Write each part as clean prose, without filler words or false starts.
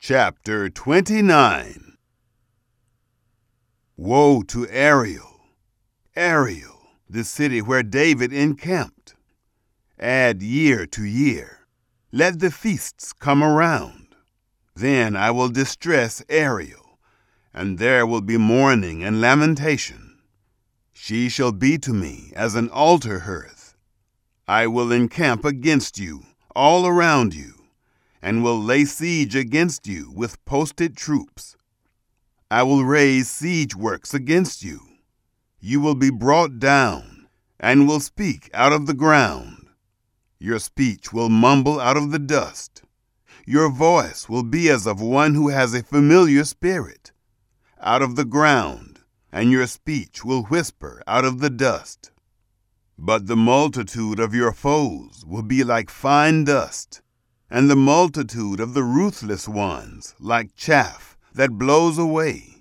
Chapter 29. Woe to Ariel, Ariel, the city where David encamped. Add year to year. Let the feasts come around. Then I will distress Ariel, and there will be mourning and lamentation. She shall be to me as an altar hearth. I will encamp against you, all around you, and will lay siege against you with posted troops. I will raise siege works against you. You will be brought down, and will speak out of the ground. Your speech will mumble out of the dust. Your voice will be as of one who has a familiar spirit, out of the ground, and your speech will whisper out of the dust. But the multitude of your foes will be like fine dust, and the multitude of the ruthless ones like chaff that blows away.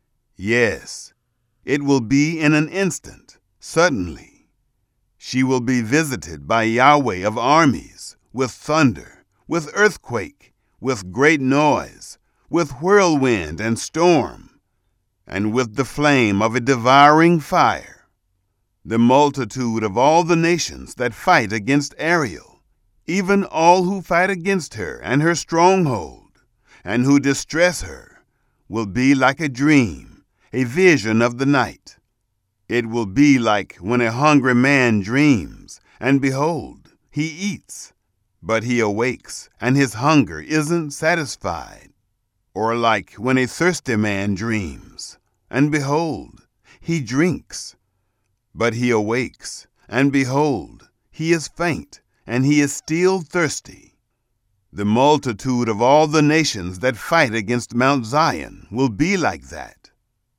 Yes, it will be in an instant, suddenly. She will be visited by Yahweh of armies, with thunder, with earthquake, with great noise, with whirlwind and storm, and with the flame of a devouring fire. The multitude of all the nations that fight against Ariel, even all who fight against her and her stronghold, and who distress her, will be like a dream, a vision of the night. It will be like when a hungry man dreams, and behold, he eats, but he awakes, and his hunger isn't satisfied. Or like when a thirsty man dreams, and behold, he drinks, but he awakes, and behold, he is faint, and he is still thirsty. The multitude of all the nations that fight against Mount Zion will be like that.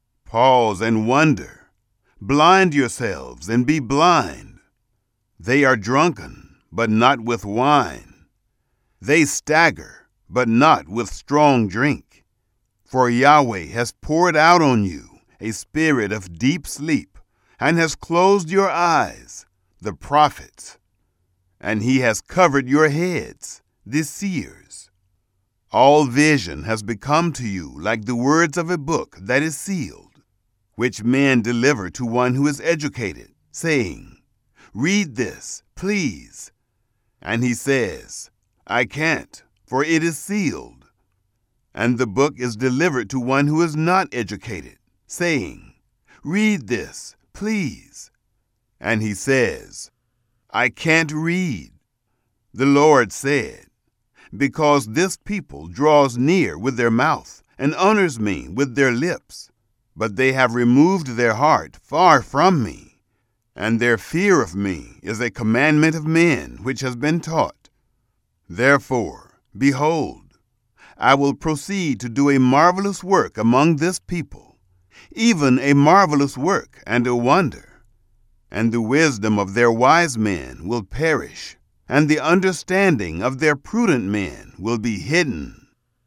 Pause and wonder. Blind yourselves and be blind. They are drunken, but not with wine. They stagger, but not with strong drink. For Yahweh has poured out on you a spirit of deep sleep, and has closed your eyes, the prophets. And he has covered your heads, the seers. All vision has become to you like the words of a book that is sealed, which men deliver to one who is educated, saying, "Read this, please." And he says, "I can't, for it is sealed." And the book is delivered to one who is not educated, saying, "Read this, please." And he says, "I can't read." The Lord said, "Because this people draws near with their mouth and honors me with their lips, but they have removed their heart far from me, and their fear of me is a commandment of men which has been taught. Therefore, behold, I will proceed to do a marvelous work among this people, even a marvelous work and a wonder. And the wisdom of their wise men will perish, and the understanding of their prudent men will be hidden.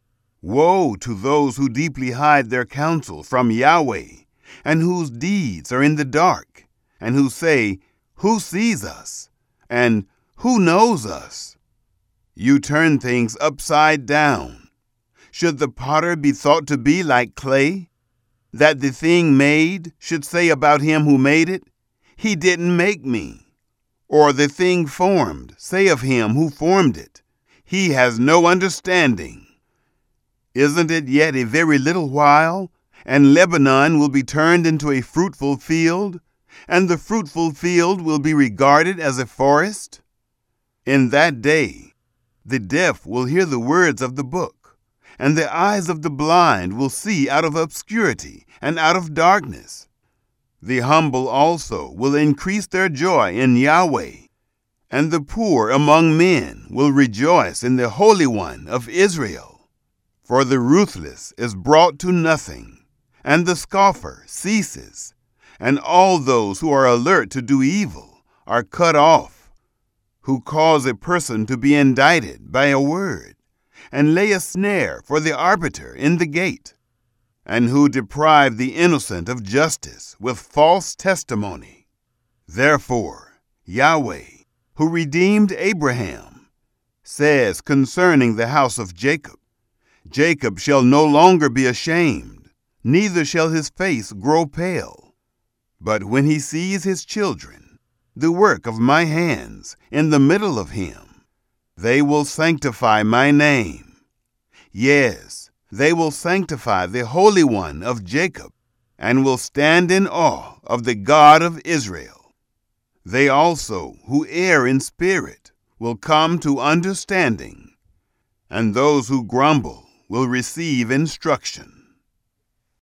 Woe to those who deeply hide their counsel from Yahweh, and whose deeds are in the dark, and who say, 'Who sees us?' and 'Who knows us?' You turn things upside down. Should the potter be thought to be like clay, that the thing made should say about him who made it, 'He didn't make me'? Or the thing formed say of him who formed it, 'He has no understanding'? Isn't it yet a very little while, and Lebanon will be turned into a fruitful field, and the fruitful field will be regarded as a forest? In that day, the deaf will hear the words of the book, and the eyes of the blind will see out of obscurity and out of darkness. The humble also will increase their joy in Yahweh, and the poor among men will rejoice in the Holy One of Israel. For the ruthless is brought to nothing, and the scoffer ceases, and all those who are alert to do evil are cut off, who cause a person to be indicted by a word, and lay a snare for the arbiter in the gate, and who deprive the innocent of justice with false testimony. Therefore, Yahweh, who redeemed Abraham, says concerning the house of Jacob, Jacob shall no longer be ashamed, neither shall his face grow pale. But when he sees his children, the work of my hands, in the middle of him, they will sanctify my name. Yes, they will sanctify the Holy One of Jacob, and will stand in awe of the God of Israel. They also who err in spirit will come to understanding, and those who grumble will receive instruction.